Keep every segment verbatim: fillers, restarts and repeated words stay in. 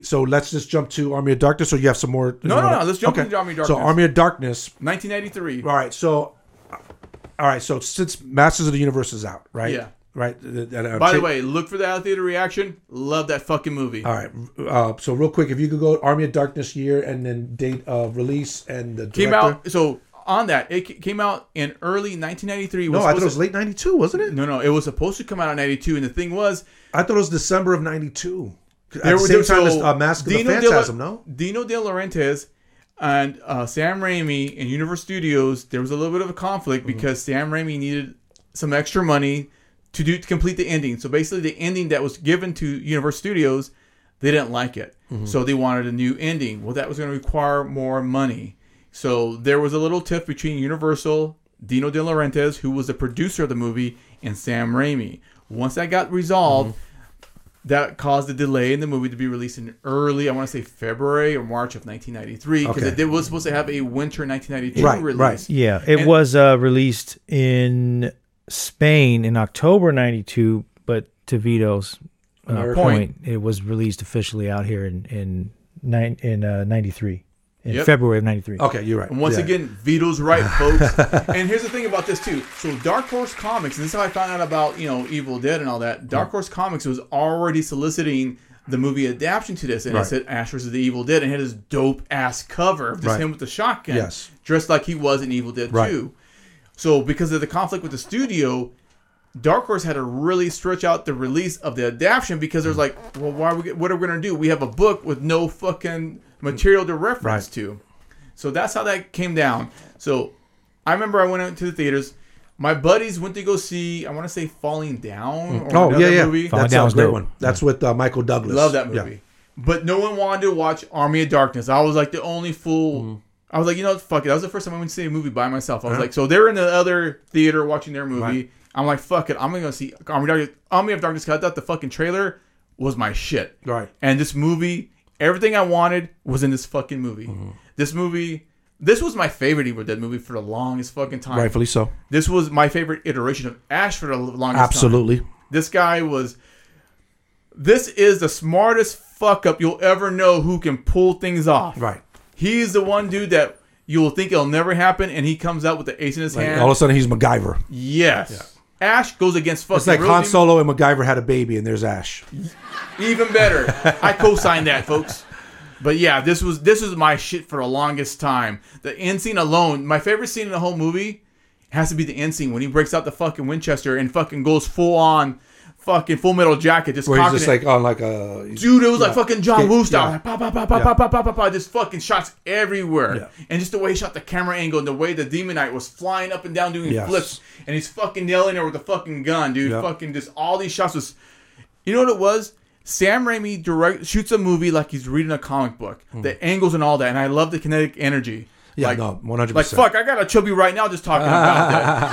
So let's just jump to Army of Darkness, or you have some more? No, no, no. Let's jump okay. into Army of Darkness. So Army of Darkness. nineteen ninety-three. All right. So, all right. So since Masters of the Universe is out, right? Yeah. Right. Uh, By the way, look for the out theater reaction. Love that fucking movie. All right. Uh, so real quick, if you could go Army of Darkness year and then date of release and the director. Came out. So on that, it came out in early nineteen ninety-three. No, I thought it was late ninety-two, wasn't it? No, no. It was supposed to come out in ninety-two, and the thing was, I thought it was December of ninety-two. At there the were same so time as uh, Mask of the Dino Phantasm, De La, no? Dino De Laurentiis and uh, Sam Raimi in Universal Studios, there was a little bit of a conflict mm-hmm. because Sam Raimi needed some extra money to do to complete the ending. So basically, the ending that was given to Universal Studios, they didn't like it, mm-hmm. so they wanted a new ending. Well, that was going to require more money. So there was a little tiff between Universal, Dino De Laurentiis, who was the producer of the movie, and Sam Raimi. Once that got resolved. Mm-hmm. That caused a delay in the movie to be released in early, I want to say February or March of nineteen ninety-three, because okay. it was supposed to have a winter nineteen ninety-two right, release. Right. Yeah, it and, was uh, released in Spain in October ninety-two, but to Vito's uh, point, point, it was released officially out here in in nine, in uh, ninety-three. In yep. February of ninety-three. Okay, you're right. And once yeah. again, Vito's right, folks. And here's the thing about this, too. So Dark Horse Comics, and this is how I found out about, you know, Evil Dead and all that. Dark Horse Comics was already soliciting the movie adaptation to this. And right. it said Ash versus the Evil Dead. And it had this dope-ass cover of just right. him with the shotgun. Yes. Dressed like he was in Evil Dead right. two. So because of the conflict with the studio, Dark Horse had to really stretch out the release of the adaptation because there's like, well, why are we, what are we going to do? We have a book with no fucking material to reference right. to. So that's how that came down. So I remember I went out to the theaters. My buddies went to go see, I want to say Falling Down. Or oh, yeah, yeah. Movie. That's a great one. That's yeah. with uh, Michael Douglas. Love that movie. Yeah. But no one wanted to watch Army of Darkness. I was like the only fool. Mm. I was like, you know what, fuck it. That was the first time I went to see a movie by myself. I was uh-huh. like, so they're in the other theater watching their movie. Right. I'm like, fuck it. I'm going to go see Army of Darkness. Army of Darkness. I thought the fucking trailer was my shit. Right. And this movie, everything I wanted was in this fucking movie. Mm-hmm. This movie... This was my favorite Evil Dead movie for the longest fucking time. Rightfully so. This was my favorite iteration of Ash for the longest Absolutely. time. Absolutely. This guy was... This is the smartest fuck up you'll ever know who can pull things off. Right. He's the one dude that you'll think it'll never happen, and he comes out with the ace in his like, hand. All of a sudden, he's MacGyver. Yes. Yeah. Ash goes against fucking... It's like Han Solo and MacGyver had a baby, and there's Ash. Even better. I co-signed that, folks. But yeah, this was this was my shit for the longest time. The end scene alone, my favorite scene in the whole movie has to be the end scene when he breaks out the fucking Winchester and fucking goes full on fucking Full Metal Jacket. Just Where he's just it. like on like a... Dude, it was yeah. like fucking John Woo style. Yeah. Like, pop, pop, pop, pop, yeah. pop, pop, pop, pop, pop, just fucking shots everywhere. Yeah. And just the way he shot the camera angle and the way the Demon Knight was flying up and down doing yes. flips. And he's fucking yelling there with a fucking gun, dude. Yeah. Fucking just all these shots was... You know what it was? Sam Raimi direct shoots a movie like he's reading a comic book. Mm. The angles and all that. And I love the kinetic energy. Yeah, like, no, one hundred percent. Like, fuck, I got a chubby right now just talking about that.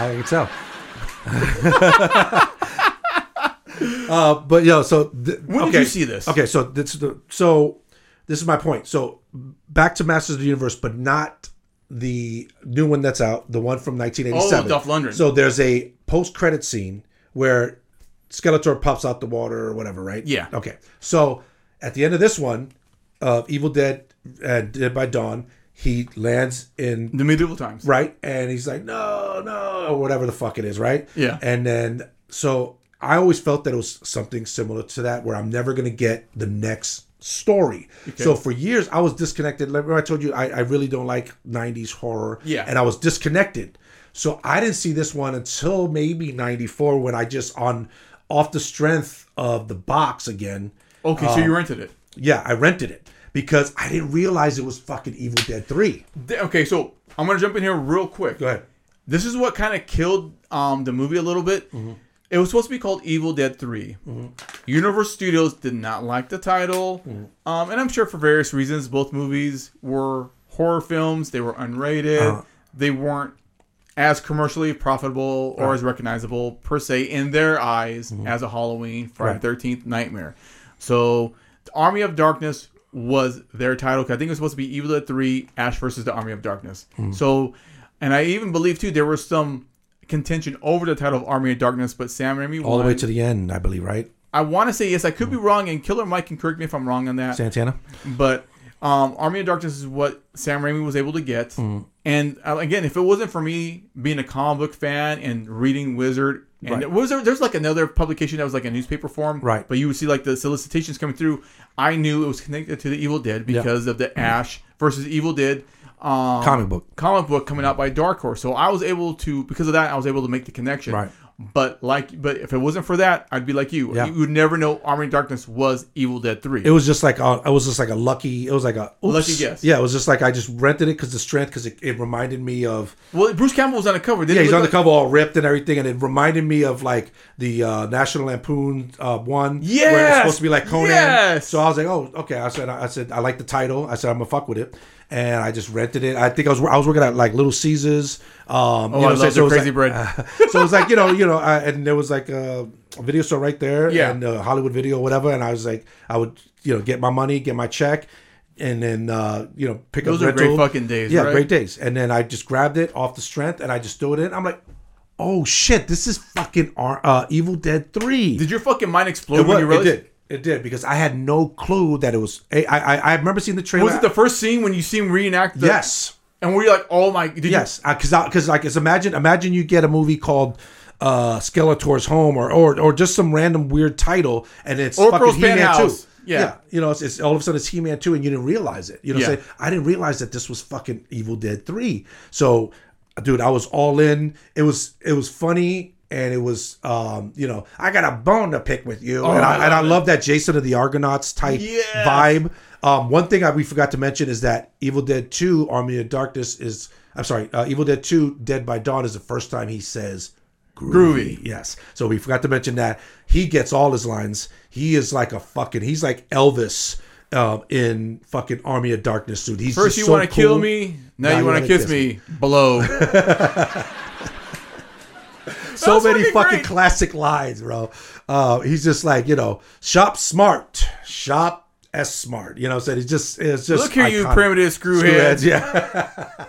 I can tell. uh, but, yo, so... Th- when okay. did you see this? Okay, so this, the, so this is my point. So, back to Masters of the Universe, but not the new one that's out, the one from nineteen eighty-seven. Oh, Dolph Lundgren. So, there's a post-credit scene where Skeletor pops out the water or whatever, right? Yeah. Okay. So at the end of this one, of uh, Evil Dead and Dead by Dawn, he lands in the medieval times, right? And he's like, no, no, or whatever the fuck it is, right? Yeah. And then so I always felt that it was something similar to that, where I'm never gonna get the next story. Okay. So for years I was disconnected. Remember I told you I, I really don't like nineties horror. Yeah. And I was disconnected. So I didn't see this one until maybe ninety-four when I just on. Off the strength of the box again. Okay, um, so you rented it. Yeah, I rented it because I didn't realize it was fucking Evil Dead three. Okay, so I'm going to jump in here real quick. Go ahead. This is what kind of killed um, the movie a little bit. Mm-hmm. It was supposed to be called Evil Dead three. Mm-hmm. Universal Studios did not like the title. Mm-hmm. Um, and I'm sure for various reasons, both movies were horror films. They were unrated. Uh-huh. They weren't as commercially profitable or right. as recognizable per se in their eyes mm-hmm. as a Halloween, Friday the thirteenth nightmare. So the Army of Darkness was their title. I think it was supposed to be Evil Dead three, Ash versus the Army of Darkness. Mm-hmm. So, and I even believe too, there was some contention over the title of Army of Darkness, but Sam Raimi all won. the way to the end, I believe, right? I want to say yes. I could be wrong, and Killer Mike can correct me if I'm wrong on that. Santana. But um, Army of Darkness is what Sam Raimi was able to get. Mm. And uh, again, if it wasn't for me being a comic book fan and reading Wizard, and Right. it was there, there's like another publication that was like a newspaper form, Right. But you would see like the solicitations coming through. I knew it was connected to the Evil Dead because yeah. of the Ash versus Evil Dead um, comic book, comic book coming out by Dark Horse. So I was able to, because of that, I was able to make the connection. Right. But like, but if it wasn't for that, I'd be like you. Yeah. You would never know Army of Darkness was Evil Dead three. It was just like a, it was just like a lucky. It was like a oops. lucky guess. Yeah, it was just like I just rented it because the strength, because it, it reminded me of. Well, Bruce Campbell was on the cover. Didn't Yeah, he's on like, the cover all ripped and everything, and it reminded me of like the uh, National Lampoon uh, one, yes! where it's supposed to be like Conan. Yes! So I was like, oh, okay. I said, I said, I like the title. I said, I'm gonna fuck with it. And I just rented it. I think I was I was working at like Little Caesars. Um, oh, you know I love so the crazy like, bread. Uh, so it was like you know, you know, I, and there was like a, a video store right there, yeah. and uh, Hollywood Video, or whatever. And I was like, I would you know get my money, get my check, and then uh, you know pick Those up. Those are great fucking days. Yeah, right? great days. And then I just grabbed it off the strength, and I just threw it in. I'm like, oh shit, this is fucking uh, Evil Dead three. Did your fucking mind explode it when was, you realized? It did. It did, because I had no clue that it was. I I, I remember seeing the trailer. Was it the first scene when you see him reenact? The, yes. And were you like, oh my? Did yes, because uh, because like, it's imagine imagine you get a movie called uh, Skeletor's Home, or, or or just some random weird title, and it's or fucking He-Man Penthouse. two. Yeah. yeah, you know, it's, it's all of a sudden it's He-Man two, and you didn't realize it. You know, Yeah. say I didn't realize that this was fucking Evil Dead three. So, dude, I was all in. It was it was funny. And it was, um, you know, I got a bone to pick with you. Oh, and I, I and I love love that Jason of the Argonauts type Yes. vibe. Um, one thing I, we forgot to mention is that Evil Dead two, Army of Darkness is, I'm sorry, uh, Evil Dead two, Dead by Dawn is the first time he says groovy. Groovy. Yes. So we forgot to mention that. He gets all his lines. He is like a fucking, he's like Elvis uh, in fucking Army of Darkness suit. He's First just you so want to cool. kill me, now, now you want to kiss, kiss me. me. Below. So That's many fucking fucking great. classic lines, bro. Uh, he's just like, you know, shop smart, shop as smart. You know what I'm saying? He's just, it's just. Look here, you iconic. primitive screwheads. Screwheads, yeah.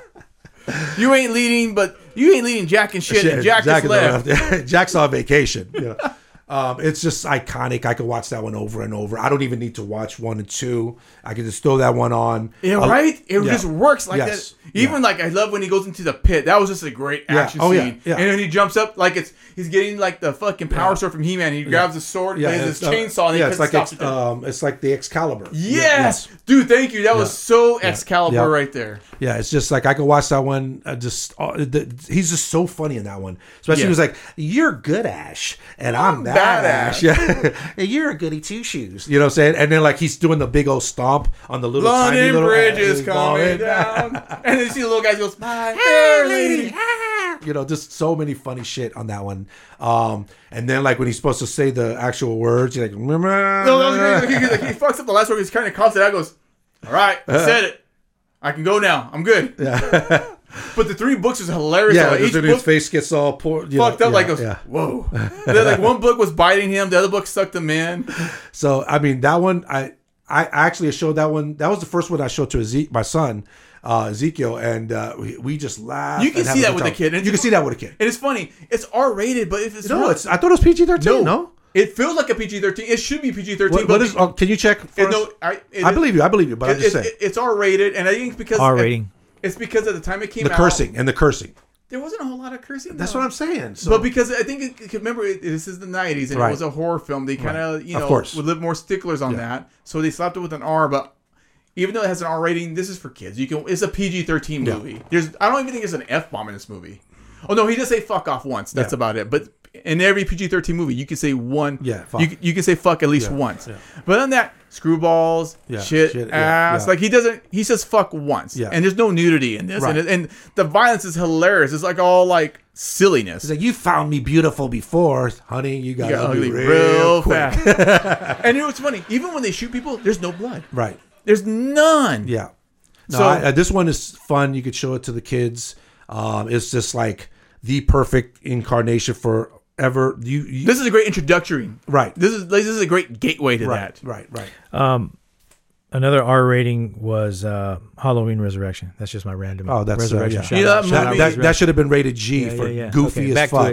You ain't leading, but you ain't leading Jack and shit. And Jack, Jack is left. left. Jack's on vacation. You know? Um, it's just iconic. I could watch that one over and over. I don't even need to watch one and two. I can just throw that one on. Yeah, I'll, right? It yeah. just works like Yes. that. Even Yeah. like, I love when he goes into the pit. That was just a great Yeah. action Oh, yeah. scene. Yeah. And then he jumps up like it's he's getting like the fucking power Yeah. sword from He-Man. He grabs the sword, Yeah, he has it's, his uh, chainsaw, and yeah, he it's like stops ex, it. um, it's like the Excalibur. Yes. Yeah, Dude, thank you. That was Yeah. so Excalibur Yeah. right there. Yeah, it's just like I could watch that one. Uh, just uh, the, he's just so funny in that one. Especially Yeah. he was like, "You're good, Ash, and I'm, I'm bad, bad, Ash. Yeah, and you're a goody two shoes." You know what I'm saying? And then like he's doing the big old stomp on the little tiny London little Bridge uh, is coming falling. down. And then you see the little guy goes, "My fair lady." You know, just so many funny shit on that one. Um, and then like when he's supposed to say the actual words, you're like, No, that was great. He, he, he fucks up the last word. He's kind of coughs it out. Goes, "All right, I said it. I can go now. I'm good." Yeah. But the three books was hilarious. Yeah, Like, each each his book face gets all poor, you fucked know, up. yeah, like goes, yeah. whoa. Then, like one book was biting him. The other book sucked him in. So I mean that one, I I actually showed that one. That was the first one I showed to Ezek, my son, uh, Ezekiel, and uh, we, we just laughed. You can and had see a that good with a time. kid. And You can it's- see that with a kid. And it's funny. It's R rated, but if it's No, real, it's. I thought it was P G thirteen. no, No. it feels like a P G thirteen. It should be P G thirteen. What, what is? Oh, can you check? For it, us? no, I, it, I believe you. I believe you. But I'm it, just it, saying it, it's R rated, and I think it's because R rating. It's because at the time it came the out, cursing and the cursing. there wasn't a whole lot of cursing. That's though. what I'm saying. So, But because I think, it, remember, it, this is the nineties, and Right. it was a horror film. They kind of, Right. you Of know, course. would live more sticklers on Yeah. that. So they slapped it with an R, but even though it has an R rating, this is for kids. You can. It's a P G thirteen Yeah. movie. There's, I don't even think there's an F bomb in this movie. Oh no, he does say fuck off once. That's Yeah. about it. But in every P G thirteen movie, you can say one. Yeah, fuck. You, you can say fuck at least Yeah. once. Yeah. But on that, screwballs, Yeah. shit, Shit, yeah. ass. Yeah. Like he doesn't. He says fuck once. Yeah. And there's no nudity in this. Right. And, it, and the violence is hilarious. It's like all like silliness. he's like, "You found me beautiful before, honey. You got, You got ugly ugly real, real quick." fast. And you know what's funny? Even when they shoot people, there's no blood. Right. There's none. Yeah. No, So- I, uh, this one is fun. You could show it to the kids. Um, it's just like the perfect incarnation for ever. You, you This is a great introductory. right, This is this is a great gateway to right, that. right, right. Um, another R rating was uh, Halloween Resurrection. That's just my random. Oh, that's uh, Resurrection. yeah. Shout Yeah, out, that shout That, out that, Resurrection. that should have been rated G Yeah, for yeah, yeah. goofy Okay, as back to fuck. it.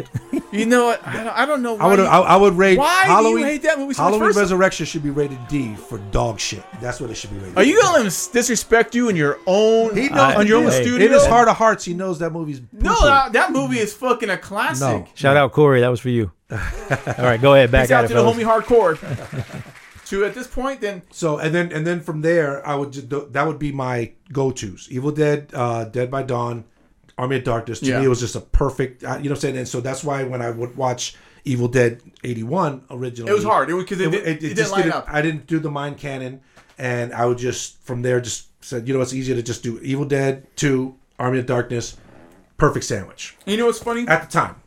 You know what? I don't, I don't know. Why I would you, I, I would rate why Halloween. do you hate that movie so much? Halloween First- Resurrection should be rated D for dog shit. That's what it should be rated. Are you gonna let him disrespect you in your own He knows I- on your own hey, studio? In his heart of hearts, he knows that movie's No, poo-poo. that, that movie is fucking a classic. No. Shout out Corey, that was for you. All right, go ahead, back Peace at out it, to the fellas. homie hardcore. So at this point, then So and then and then from there, I would just, that would be my go-tos: Evil Dead, uh, Dead by Dawn, Army of Darkness. To Yeah. me, it was just a perfect. Uh, you know what I'm saying? And so that's why when I would watch Evil Dead eighty-one originally, it was hard. It was because it, It, did, it, it, it didn't just line didn't. up. I didn't do the mind canon, and I would just from there just said, you know, it's easier to just do Evil Dead two, Army of Darkness, perfect sandwich You know what's funny? at the time.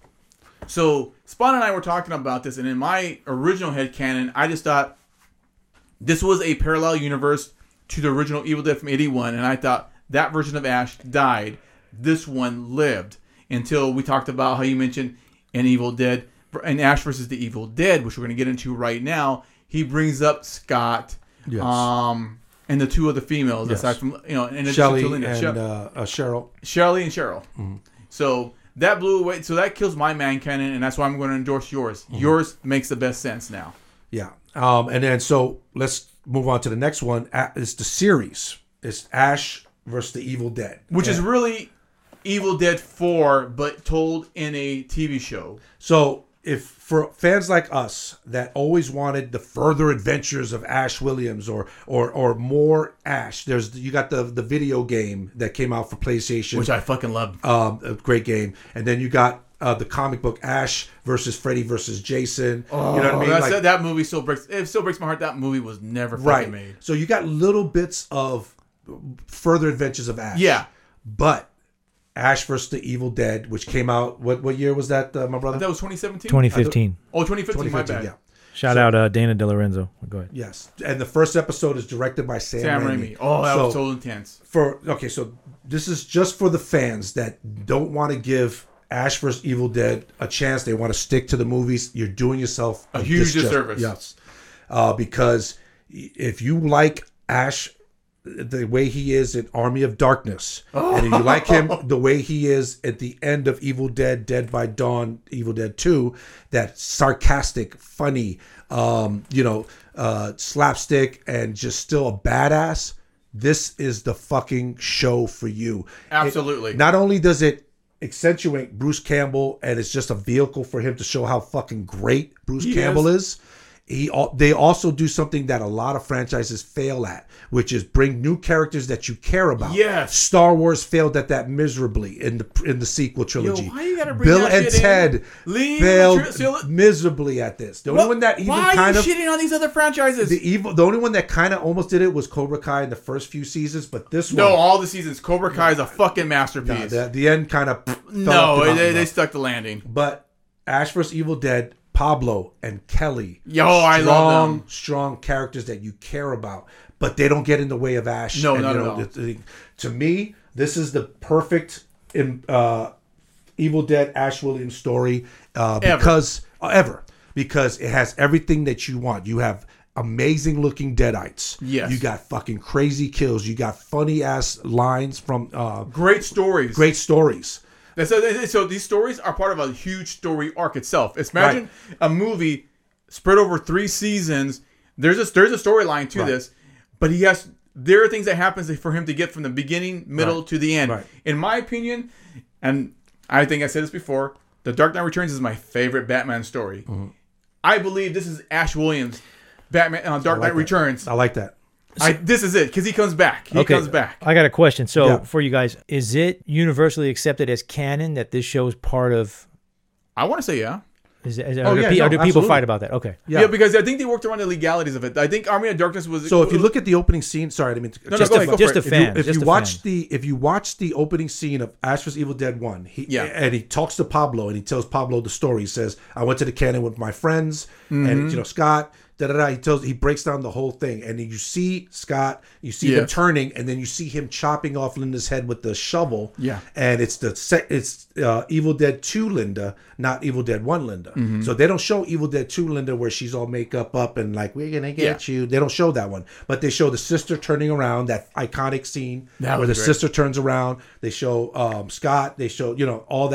So Spawn and I were talking about this, and in my original headcanon, I just thought this was a parallel universe to the original Evil Dead from eighty-one, and I thought that version of Ash died. This one lived until we talked about how you mentioned an Evil Dead and Ash versus the Evil Dead, which we're going to get into right now. He brings up Scott, Yes. um, and the two other females Yes. aside from you know, in addition Shelley to Linda, and She- uh, uh, Cheryl. Shelley and Cheryl. So that blew away. So that kills my man canon, and that's why I'm going to endorse yours. Yours makes the best sense now. Yeah. Um, and then so let's move on to the next one. A- It's the series. It's Ash versus the Evil Dead, Which is And really Evil Dead four, but told in a T V show. so if for fans like us that always wanted the further adventures of Ash Williams or or or more Ash, there's you got the the video game that came out for PlayStation, Which I fucking love. um, a great game, and then you got uh, the comic book Ash versus Freddy versus Jason. Oh, you know what I mean? that's- Like- that movie still breaks. It still breaks my heart. That movie was never fucking right. made. So you got little bits of further adventures of Ash. Yeah. But Ash versus the Evil Dead, which came out, what what year was that, uh, my brother? That was twenty seventeen? twenty fifteen. Oh, twenty fifteen, my bad. yeah. Shout out uh, Dana De Lorenzo. Go ahead. Yes. And the first episode is directed by Sam, Sam Raimi. Raimi. Oh, that so was so intense. for okay, so this is just for the fans that don't want to give Ash versus Evil Dead a chance. They want to stick to the movies. You're doing yourself A huge disjust- disservice. Yes. Uh, because if you like Ash the way he is in Army of Darkness, and if you like him the way he is at the end of Evil Dead, Dead by Dawn, Evil Dead two, that sarcastic, funny, um, you know, uh, slapstick, and just still a badass, this is the fucking show for you. Absolutely. It- not only does it accentuate Bruce Campbell, and it's just a vehicle for him to show how fucking great Bruce He Campbell is. is. He al- they also do something that a lot of franchises fail at, which is bring new characters that you care about. Yes. Star Wars failed at that miserably in the in the sequel trilogy. why you gotta bring Bill that and shit in? Ted Leave failed the tri- so- miserably at this. The only What? one that even Why kind are of you shitting on these other franchises? the evil, the only one that kind of almost did it was Cobra Kai in the first few seasons, but this no, one, all the seasons. Cobra Kai is a fucking nah, masterpiece. the, the end kind of no, they, they stuck the landing. But Ash vs Evil Dead, Pablo and Kelly, Yo, I love strong, them. strong characters that you care about, but they don't get in the way of Ash. No, and, not you at know, all. the- the- to me, this is the perfect in, uh, Evil Dead Ash Williams story uh, Ever. because uh, ever because it has everything that you want. You have amazing looking deadites. Yes. You got fucking crazy kills. You got funny ass lines from uh, Great stories. great stories. So, so these stories are part of a huge story arc itself. It's imagine a movie spread over three seasons. There's a there's a storyline to Right. this, but he has there are things that happens for him to get from the beginning, middle Right. to the end. Right. In my opinion, and I think I said this before, The Dark Knight Returns is my favorite Batman story. Mm-hmm. I believe this is Ash Williams, Batman uh, Dark I like Knight that. Returns. I like that. I, this is it because he comes back. He comes back. I got a question. So Yeah. for you guys, is it universally accepted as canon that this show is part of? I want to say yeah. Is, is, Oh, or do, yeah, pe- no, or do people absolutely. fight about that? Okay. yeah, Yeah. because I think they worked around the legalities of it. I think Army of Darkness was So if you look at the opening scene, sorry, I didn't mean to. No, no, Just go a- ahead, go just for a it. If fan. you, if just you a watch fan. the if you watch the opening scene of Ash vs Evil Dead one, he Yeah. and he talks to Pablo and he tells Pablo the story. He says, "I went to the cannon with my friends Mm-hmm. and you know Scott." Da, da, da. He tells he breaks down the whole thing, and then you see Scott, you see him Yes. turning, and then you see him chopping off Linda's head with the shovel. Yeah. and it's the se- it's uh, Evil Dead two Linda, not Evil Dead one Linda. Mm-hmm. So they don't show Evil Dead two Linda where she's all makeup up and like we're gonna get you. They don't show that one, but they show the sister turning around, that iconic scene That where was the great. sister turns around. They show um, Scott. They show you know all that.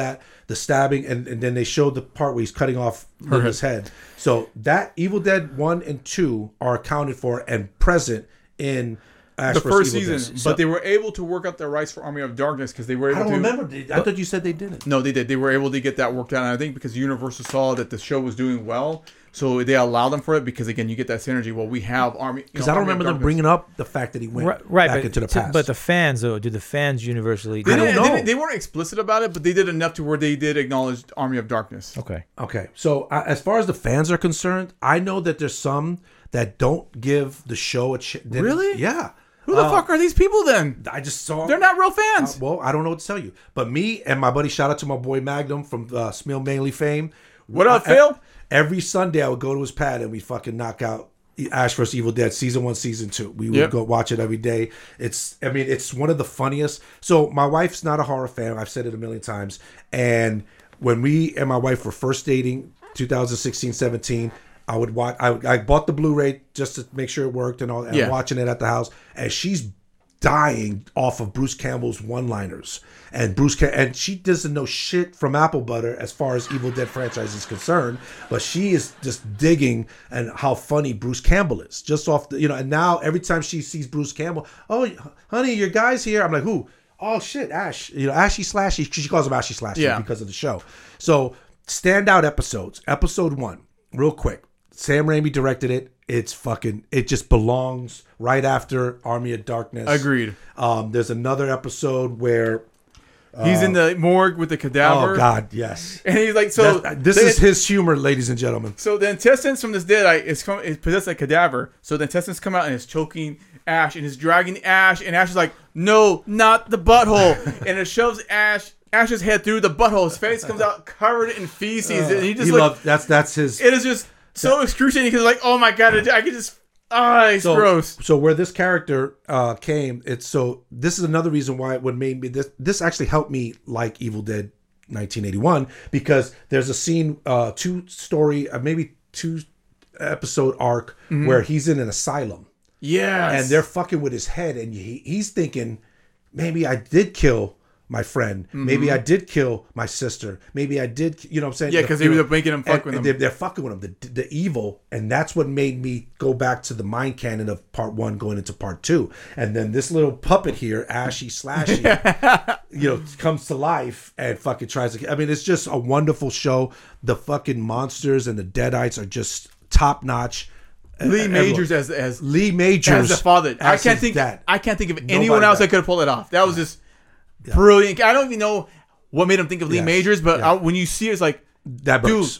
the stabbing, and, and then they showed the part where he's cutting off Linda's head. So that Evil Dead one and two are accounted for and present in Ash the first Evil season. Dead. But they were able to work out the rights for Army of Darkness because they were able I don't to. remember. I thought you said they didn't. No, they did. They were able to get that worked out. And I think because Universal saw that the show was doing well, so they allowed them for it because, again, you get that synergy. Well, we have Army. Because I don't remember them bringing up the fact that he went right, right, back but, into the to, past. but the fans, though, do the fans universally... They, I don't didn't, know. they, didn't, they weren't explicit about it, but they did enough to where they did acknowledge Army of Darkness. Okay. Okay. So uh, as far as the fans are concerned, I know that there's some that don't give the show a chance. Really? Yeah. Who the uh, fuck are these people then? I just saw... They're not real fans. Uh, well, I don't know what to tell you. But me and my buddy, shout out to my boy Magnum from uh, Smil Manley fame. What up, I, Phil? Every Sunday I would go to his pad and we fucking knock out Ash versus. Evil Dead season one, season two. We would Yep. go watch it every day. It's, I mean, it's one of the funniest. So my wife's not a horror fan. I've said it a million times. And when we and my wife were first dating, twenty sixteen, seventeen, I would watch. I, I bought the Blu-ray just to make sure it worked and all. And Yeah. I'm watching it at the house, and she's dying off of Bruce Campbell's one-liners. And Bruce Cam- and she doesn't know shit from apple butter as far as Evil Dead franchise is concerned, but she is just digging and how funny Bruce Campbell is. Just off the, you know, and now every time she sees Bruce Campbell, oh, honey, your guy's here. I'm like, who? Oh shit, Ash. You know, Ashy Slashy. She calls him Ashy Slashy Yeah. because of the show. So standout episodes. Episode one, real quick. Sam Raimi directed it. It's fucking, it just belongs right after Army of Darkness. Agreed. Um, there's another episode where He's in the morgue with the cadaver. oh god, yes. And he's like, so That- this the- is his humor, ladies and gentlemen. So the intestines from this dead is come is possessed a cadaver. So the intestines come out and it's choking Ash and it's dragging Ash, and Ash is like, no, not the butthole, and it shoves Ash Ash's head through the butthole. His face comes out covered in feces, and he just he like loved, that's that's his. it is just so excruciating because like, oh my god, I can just ah, it's so, gross. So where this character uh, came, it's so this is another reason why it would made me this. This actually helped me like Evil Dead nineteen eighty-one because there's a scene, uh, two story, uh, maybe two episode arc Mm-hmm. where he's in an asylum. Yes. And they're fucking with his head, and he, he's thinking, maybe I did kill my friend. Mm-hmm. Maybe I did kill my sister. Maybe I did, you know what I'm saying? Yeah, because they You were know, making him fuck and, with and him. They're, they're fucking with him, the, the evil. And that's what made me go back to the mind canon of part one going into part two. And then this little puppet here, Ashy Slashy, you know, comes to life and fucking tries to, I mean, it's just a wonderful show. The fucking monsters and the Deadites are just top notch. Lee And- Majors as as Lee Majors as the father. I as can't his think. dad. I can't think of Nobody anyone else does. that could have pulled it off. That was just brilliant. I don't even know what made him think of Lee Yes. Majors, but Yeah. I, when you see it, it's like, That burns. dude,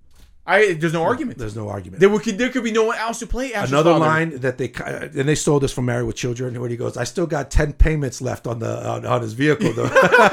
I there's no argument. There's no argument. There could there could be no one else to play Ash's Another father. line that they and they stole this from Married with Children, where he goes, "I still got ten payments left on the on, on his vehicle, though."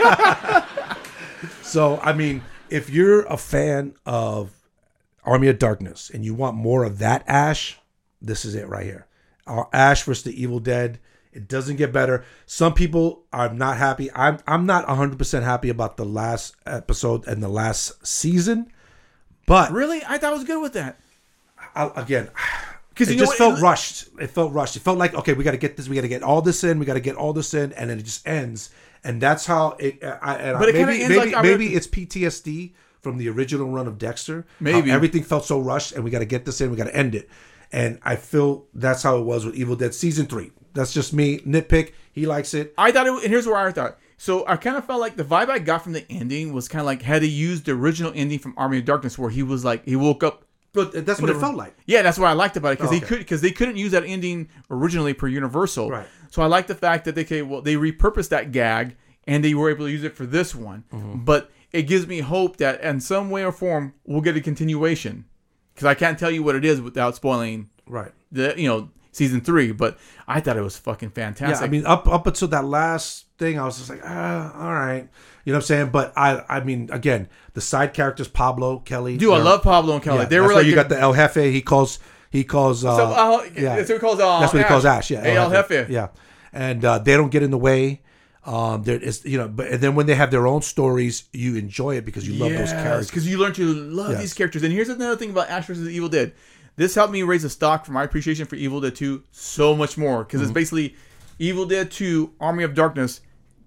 So I mean, if you're a fan of Army of Darkness and you want more of that Ash, this is it right here. Our Ash versus the Evil Dead. It doesn't get better. Some people are not happy. I'm I'm not one hundred percent happy about the last episode and the last season, but Really, I thought I was good with that. I, again, Because it you know just what? felt rushed. It felt rushed. It felt like, okay, we got to get this. We got to get all this in. We got to get all this in, and then it just ends. And that's how it. I, and But I, it kinda maybe ends maybe, like- maybe it's P T S D from the original run of Dexter. Maybe. How everything felt so rushed, and we got to get this in. We got to end it. And I feel that's how it was with Evil Dead season three. That's just me nitpick. He likes it. I thought it, and here's where I thought. So I kind of felt like the vibe I got from the ending was kind of like had he used the original ending from Army of Darkness, where he was like he woke up. But that's what it felt like. Yeah, that's what I liked about it because Oh, they okay. could because they couldn't use that ending originally per Universal. Right. So I like the fact that they okay, well they repurposed that gag and they were able to use it for this one. Mm-hmm. But it gives me hope that in some way or form we'll get a continuation because I can't tell you what it is without spoiling Right. the you know season three. But I thought it was fucking fantastic. Yeah, I mean, up up until that last thing, I was just like, ah, all right, you know what I'm saying. But I, I mean, again, the side characters, Pablo, Kelly, dude, I they're- love Pablo and Kelly. Yeah, they that's were why like you got the El Jefe. He calls, he calls, uh, so, uh, yeah, that's what he calls. Uh, that's what he Ash. calls Ash. Yeah, Hey, El Jefe. Yeah, and uh, they don't get in the way. Um, there is, you know, but and then when they have their own stories, you enjoy it because you love those characters. because you learn to love Yes. these characters. And here's another thing about Ash versus Evil Dead. This helped me raise the stock for my appreciation for Evil Dead two so much more because Mm-hmm. it's basically Evil Dead two, Army of Darkness,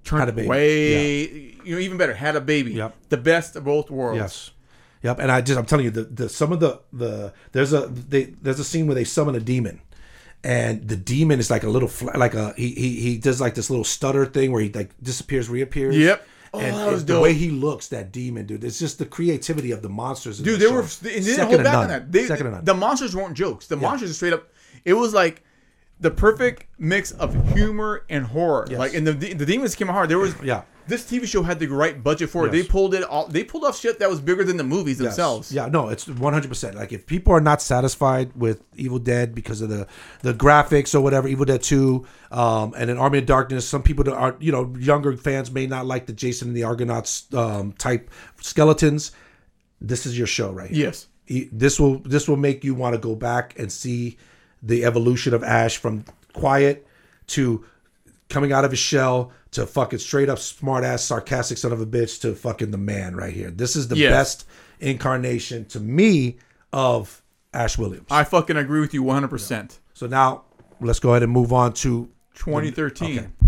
turned Had a baby. way, yeah. you know, even better, had a baby. Yep. The best of both worlds. Yes. Yep. And I just, I'm telling you, the, the some of the the there's a they, there's a scene where they summon a demon, and the demon is like a little fla- like a he he he does like this little stutter thing where he like disappears, reappears. Yep. Oh, and that was the dope. way he looks, that demon, dude, it's just the creativity of the monsters. In Dude, the they show. were and they didn't Second hold to back none. on that. They, Second to none. The monsters weren't jokes. The Yeah. monsters are straight up. It was like the perfect mix of humor and horror. Yes. Like, and the the demons came hard. There was Yeah. This T V show had the right budget for it. Yes. They pulled it all. They pulled off shit that was bigger than the movies Yes. themselves. Yeah, no, it's one hundred percent. Like, if people are not satisfied with Evil Dead because of the, the graphics or whatever, Evil Dead two, um, and an Army of Darkness, some people that are, you know, younger fans may not like the Jason and the Argonauts um, type skeletons. This is your show right here. Yes. E- This will this will make you want to go back and see the evolution of Ash from quiet to coming out of his shell to fucking straight up smart ass sarcastic son of a bitch to fucking the man right here. This is the Yes. best incarnation to me of Ash Williams. I fucking agree with you one hundred percent. So now let's go ahead and move on to twenty thirteen. Okay.